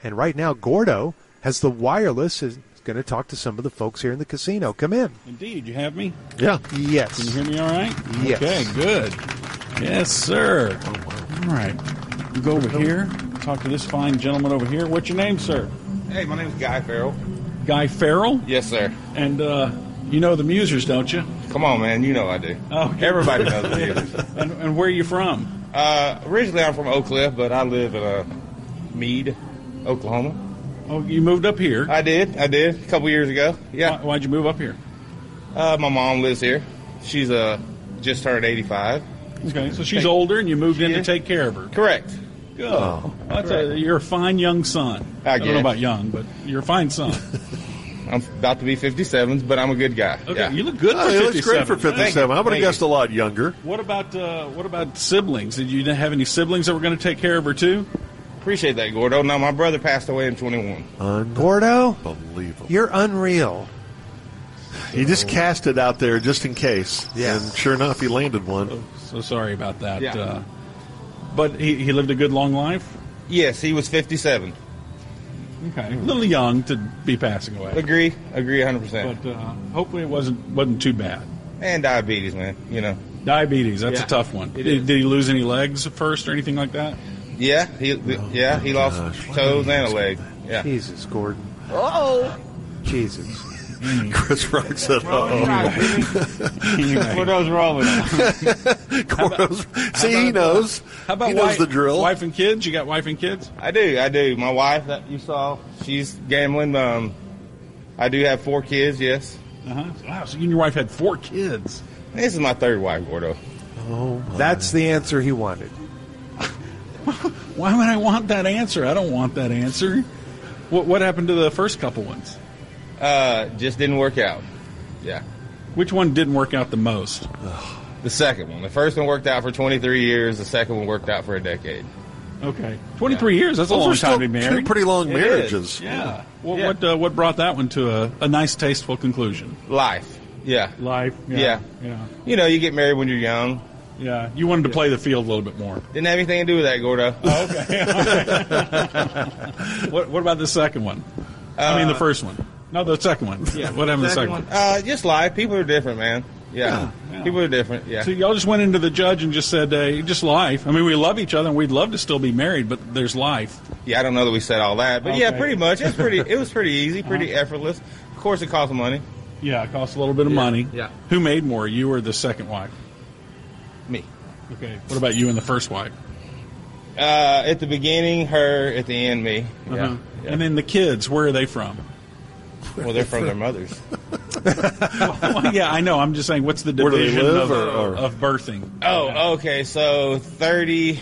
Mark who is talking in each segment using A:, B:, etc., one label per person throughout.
A: And right now, Gordo has the wireless. Is going to talk to some of the folks here in the casino. Come in.
B: Indeed. You have me?
C: Yeah.
A: Yes.
B: Can you hear me all right?
A: Yes.
B: Okay, good. Yes, sir. All right. You go over here, talk to this fine gentleman over here. What's your name, sir?
D: Hey, my name's Guy Farrell.
B: Guy Farrell?
D: Yes, sir.
B: And you know the Musers, don't you?
D: Come on, man. You know I do.
B: Okay.
D: Everybody knows the Musers.
B: And where are you from?
D: Originally, I'm from Oak Cliff, but I live in Meade, Oklahoma.
B: Oh, you moved up here?
D: I did. A couple years ago. Yeah.
B: Why'd you move up here?
D: My mom lives here. She's just turned 85.
B: Okay, so she's older, and you moved in to take care of her.
D: Correct.
B: Good. Oh, you're a fine young son. I don't know about young, but you're a fine son.
D: I'm about to be 57, but I'm a good guy.
B: Okay,
D: yeah.
B: You look good for 57.
C: He looks great for 57. I would have guessed a lot younger.
B: What about siblings? Did you have any siblings that were going to take care of her, too?
D: Appreciate that, Gordo. No, my brother passed away in 21.
A: Gordo?
C: Unbelievable.
A: You're unreal.
C: He just cast it out there just in case.
A: Yeah.
C: And sure enough, he landed one.
B: So sorry about that.
D: Yeah.
B: But he lived a good long life?
D: Yes, he was 57.
B: Okay. A little young to be passing away.
D: Agree 100%.
B: But hopefully it wasn't too bad.
D: And diabetes, man, you know.
B: Diabetes, that's a tough one. Did he lose any legs at first or anything like that?
D: Yeah, he lost toes and a leg. Yeah.
A: Jesus, Gordon.
D: Oh.
A: Jesus.
C: Chris Rock said,
D: What goes wrong with
C: him? See, he knows.
B: How about
C: he knows the drill.
B: Wife and kids? You got wife and kids?
D: I do. My wife that you saw, she's gambling. I do have 4 kids, yes.
B: Uh-huh. Wow, so you and your wife had 4 kids.
D: This is my 3rd wife, Gordo.
C: Oh,
A: that's the answer he wanted.
B: Why would I want that answer? I don't want that answer. What happened to the first couple ones?
D: Just didn't work out. Yeah.
B: Which one didn't work out the most?
D: The second one. The first one worked out for 23 years. The second one worked out for a decade.
B: Okay. 23 years, that's a long time to be married.
C: 2 pretty long marriages.
B: Yeah. What brought that one to a nice, tasteful conclusion?
D: Life. Yeah.
B: Life.
D: Yeah. You know, you get married when you're young.
B: Yeah. You wanted to play the field a little bit more.
D: Didn't have anything to do with that, Gordo.
B: Oh, okay. What about the second one? The first one. No, the second one. Yeah. What happened to the second one?
D: Just life. People are different, man. Yeah. People are different. Yeah.
B: So y'all just went into the judge and just said, just life. I mean, we love each other and we'd love to still be married, but there's life.
D: Yeah, I don't know that we said all that, but yeah, pretty much. It was pretty easy, pretty effortless. Of course, it costs money.
B: Yeah, it costs a little bit of money.
D: Yeah.
B: Who made more, you or the second wife?
D: Me.
B: Okay. What about you and the first wife?
D: At the beginning, her. At the end, me. Yeah.
B: And then the kids, where are they from?
D: Well, they're from their mothers.
B: Well, yeah, I know. I'm just saying, what's the division of birthing?
D: Oh, okay. So 30.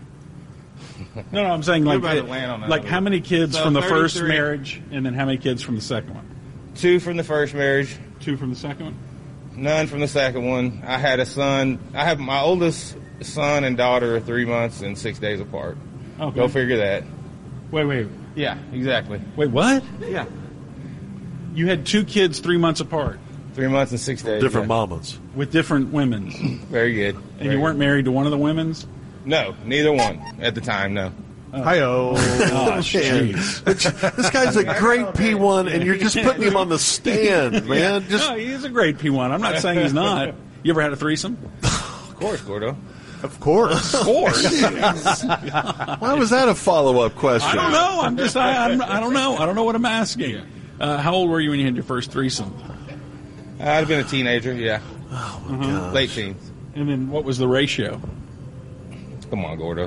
B: No, I'm saying like how many kids from the
D: 33.
B: first marriage, and then how many kids from the second one?
D: 2 from the first marriage.
B: 2 from the second one?
D: None from the second one. I had a son. I have my oldest son and daughter are 3 months and 6 days apart.
B: Okay.
D: Go figure that.
B: Wait.
D: Yeah, exactly.
B: Wait, what?
D: Yeah.
B: You had 2 kids 3 months apart.
D: 3 months and 6 days.
C: Different mamas.
B: With different women's.
D: Very good.
B: And you weren't married to one of the women's?
D: No, neither one at the time, no.
A: Hi-oh.
B: Jeez.
C: This guy's a great P1, and you're just putting him on the stand, man.
B: No, he's a great P1. I'm not saying he's not. You ever had a threesome?
D: Of course, Gordo.
A: Of course.
B: Of course.
C: Why was that a follow-up question?
B: I don't know. I don't know. I don't know what I'm asking. How old were you when you had your first threesome?
D: I'd have been a teenager, yeah.
C: Oh, my God.
D: Late teens.
B: And then what was the ratio?
D: Come on, Gordo.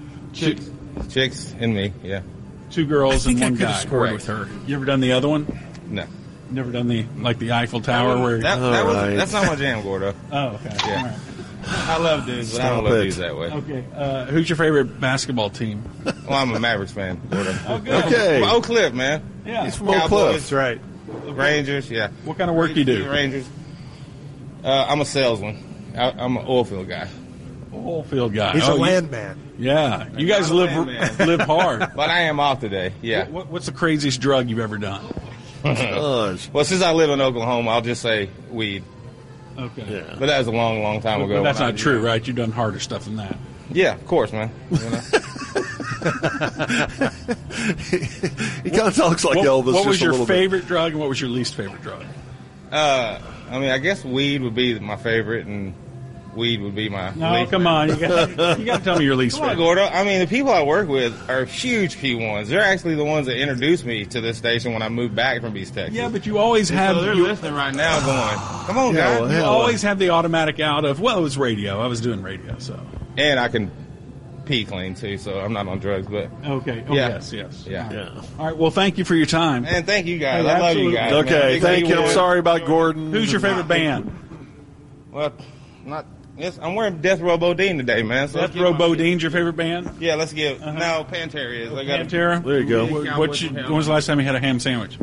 D: Chicks and me, yeah.
B: 2 girls and 1 guy.
D: Correct.
B: With her. You ever done the other one?
D: No.
B: Never done the Eiffel Tower where...
D: That's not my jam, Gordo.
B: Oh, okay.
D: Yeah.
B: All right.
D: I love dudes, but I don't love dudes that way.
B: Okay. Who's your favorite basketball team?
D: Well, I'm a Mavericks fan, Gordo.
B: Oh, good.
C: Okay.
D: Oak Cliff, man.
B: Yeah.
C: He's from Oak Cliff.
A: That's right.
D: Rangers, yeah.
B: What kind of work you do?
D: Rangers. I'm a salesman. I'm an oil field guy.
B: Oil field guy.
A: He's a landman.
B: Yeah. You guys live hard.
D: But I am off today, yeah.
B: What's the craziest drug you've ever done?
D: Well, since I live in Oklahoma, I'll just say weed.
B: Okay.
C: Yeah.
D: But that was a long, long time ago.
B: But that's not true, right? You've done harder stuff than that.
D: Yeah, of course, man. You know?
C: He kind of talks like Elvis.
B: What was
C: just a
B: your
C: little
B: favorite drug, and what was your least favorite drug?
D: I mean, I guess weed would be my favorite, and weed would be my
B: No,
D: least
B: come on. You got to tell me your least
D: Come on,
B: favorite.
D: Gordo. I mean, the people I work with are huge P1s. They're actually the ones that introduced me to this station when I moved back from East Texas.
B: Yeah, but you always have...
D: So they're
B: you,
D: listening right now going, come on,
C: Yeah,
D: guys.
C: well,
B: you
C: hell,
B: always have the automatic out of, well, it was radio. I was doing radio, so...
D: And I can pee clean, too, so I'm not on drugs, but...
B: Okay. Oh,
D: Yeah.
B: yes.
D: Yeah.
C: Yeah.
B: All right, well, thank you for your time.
D: And thank you guys.
B: Hey,
D: I love you
B: absolutely.
D: guys.
C: Okay,
D: man.
C: thank you. I'm
D: Big
C: sorry about Gordon.
B: Who's your favorite band?
D: Well, yes, I'm wearing Death Row Bodine today, man. So
B: Death Row Bodine's your favorite band?
D: Yeah, let's give. No, Pantera is. I got
B: Pantera?
C: There you go.
B: When was the last time you had a ham sandwich?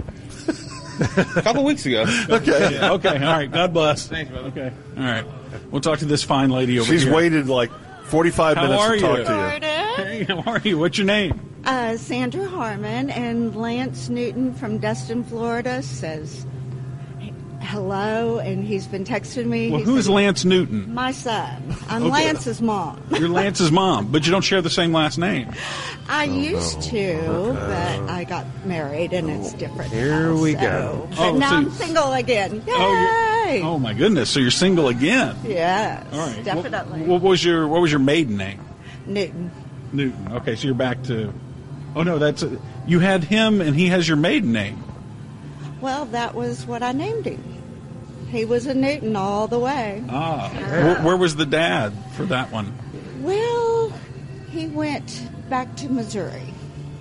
D: a couple weeks ago.
C: Okay.
B: Yeah, okay, all right. God bless.
D: Thanks, brother.
B: Okay, all right. We'll talk to this fine lady over
C: She's
B: here.
C: waited like 45
B: How
C: minutes
B: are
C: to talk
B: you?
C: to you.
B: Hey, how are you? What's your name?
E: Sandra Harmon, and Lance Newton from Destin, Florida says hello, and he's been texting me.
B: Well,
E: He's
B: who's
E: been-
B: Lance Newton?
E: My son. I'm
B: Okay.
E: Lance's mom.
B: You're Lance's mom, but you don't share the same last name.
E: I used to, but I got married, and it's different.
A: Here
E: now,
A: we
E: so-
A: go.
E: But
B: Oh,
E: now
B: so-
E: I'm single again. Yay!
B: Oh my goodness! So you're single again?
E: Yes,
B: All right.
E: definitely.
B: What was your maiden name?
E: Newton.
B: Newton. Okay, so you're back to. Oh no, you had him, and he has your maiden name.
E: Well, that was what I named him. He was a Newton all the way.
B: Ah, where was the dad for that one?
E: Well, he went back to Missouri.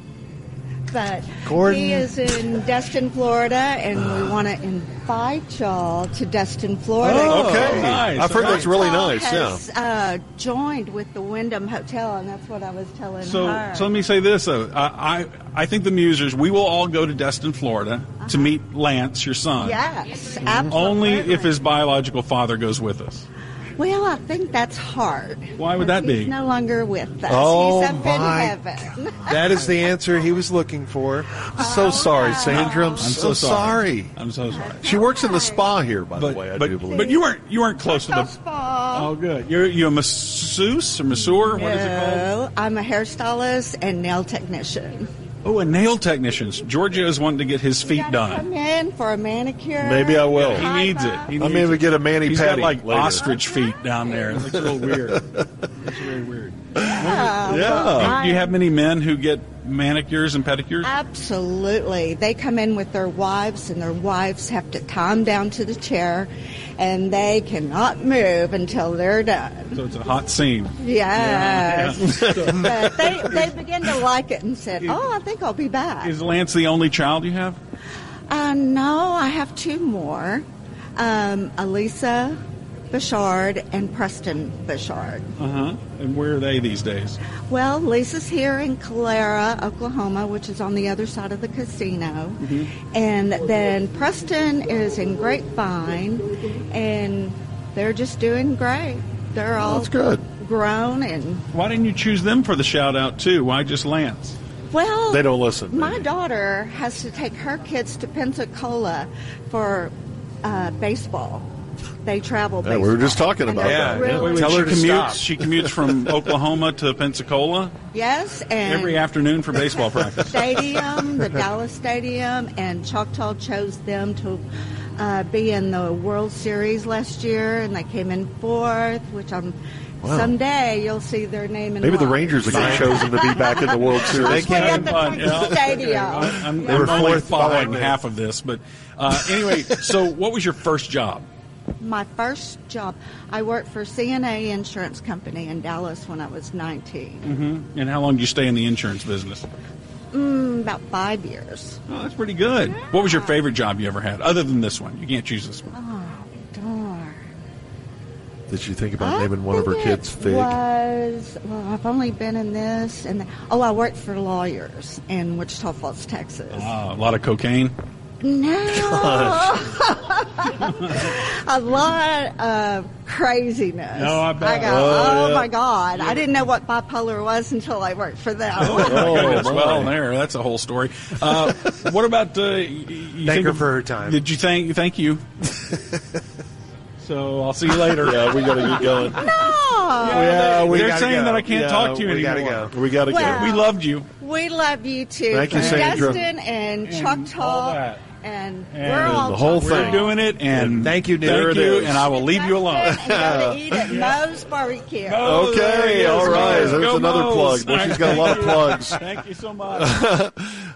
E: But
A: Gordon.
E: he is in Destin, Florida, and we want to invite y'all to Destin, Florida.
B: Oh,
C: Okay.
B: nice.
C: I've heard that's really
E: Paul
C: nice, yeah.
E: has, joined with the Wyndham Hotel, and that's what I was telling
B: So,
E: her.
B: so let me say this though. I think the Musers, we will all go to Destin, Florida, to meet Lance, your son.
E: Yes, absolutely.
B: Only if his biological father goes with us.
E: Well, I think that's hard.
B: Why would that
E: He's
B: be?
E: no longer with us.
A: Oh,
E: He's up
A: my-
E: in heaven.
A: That is the answer he was looking for.
C: I'm so sorry, Sandra. I'm so sorry.
B: I'm so sorry.
C: She works in the spa here, by the way, I do believe.
B: But you weren't close to the.
E: Spa.
B: Oh, good. You a masseuse or masseur? What is it called?
E: No, I'm a hairstylist and nail technician.
B: Oh, a nail technician. Giorgio is wanting to get his feet
E: Come
B: done.
E: in for a manicure.
C: Maybe I will.
B: He needs it. He
C: I
B: needs
C: may even
B: it.
C: get a mani
B: He's
C: pedi
B: got like
C: later.
B: ostrich feet down there. It looks a little weird. It's very weird.
C: Yeah.
B: Do you have many men who get manicures and pedicures?
E: Absolutely. They come in with their wives, and their wives have to tie them down to the chair, and they cannot move until they're done.
B: So it's a hot scene.
E: Yes.
B: Yeah.
E: But they begin to like it and said, oh, I think I'll be back.
B: Is Lance the only child you have?
E: No, I have two more. Elisa Bouchard and Preston Bouchard.
B: Uh-huh. And where are they these days?
E: Well, Lisa's here in Calera, Oklahoma, which is on the other side of the casino. And then Preston is in Grapevine, and they're just doing great. They're all
C: That's good.
E: grown, and,
B: Why didn't you choose them for the shout out too? Why just Lance?
E: well,
C: They don't listen.
E: my daughter has to take her kids to Pensacola for baseball. They travel
C: Yeah,
E: baseball.
C: we were just talking
E: And
C: about
E: they're
C: that.
E: really-
A: Tell her to stop.
B: She commutes from Oklahoma to Pensacola
E: Yes, and
B: every afternoon for baseball practice.
E: Stadium, the Dallas Stadium, and Choctaw chose them to be in the World Series last year, and they came in fourth, which someday you'll see their name in
C: Maybe the
E: lights.
C: Rangers will get chosen to be back in the World Series.
E: Hopefully at the
B: Fun,
E: Texas Stadium.
B: I'm
A: were
B: only
A: fourth
B: following
A: behind me.
B: half of this, but anyway. So, what was your first job?
E: My first job, I worked for CNA Insurance Company in Dallas when I was 19.
B: And how long did you stay in the insurance business?
E: About 5 years.
B: Oh, that's pretty good. What was your favorite job you ever had, other than this one? You can't choose this one.
E: Darn.
C: Did you think about
E: I
C: naming one of her
E: think
C: kids
E: it
C: Fig?
E: Well, I've only been in this, and I worked for lawyers in Wichita Falls, Texas.
B: A lot of cocaine.
E: No, a lot of craziness.
B: No, I bet.
E: I go,
C: Oh,
E: oh
C: yeah.
E: my God! I didn't know what bipolar was until I worked for them.
C: Oh,
B: Goodness,
C: my.
B: well, that's a whole story. What about you
A: Thank
B: think
A: her
B: of-
A: for her time.
B: Did you thank you? So I'll see you later.
C: Yeah, we got to get going.
E: No,
A: Yeah, we
B: They're
A: gotta
B: saying
A: go.
B: that I can't
C: Yeah,
B: talk to you
A: we gotta
B: anymore.
A: go.
C: We got to
E: Well,
C: go.
B: We loved you.
E: We love you too.
C: Thank you, Sandra.
E: Dustin and
B: And
E: Choctaw.
B: all that.
E: And
B: And
E: we're all
C: the whole
E: Choctaw.
C: thing.
B: We're doing it, and
A: Thank you, Nick.
B: thank
C: There it
B: you,
C: is.
B: and I will leave you alone.
E: And go to eat at Moe's Barbecue.
B: Oh, there he
C: Okay,
B: is.
C: all right. There's
B: Go
C: another
B: Moe's.
C: plug. Well, she's got a lot of plugs.
B: Thank you so much.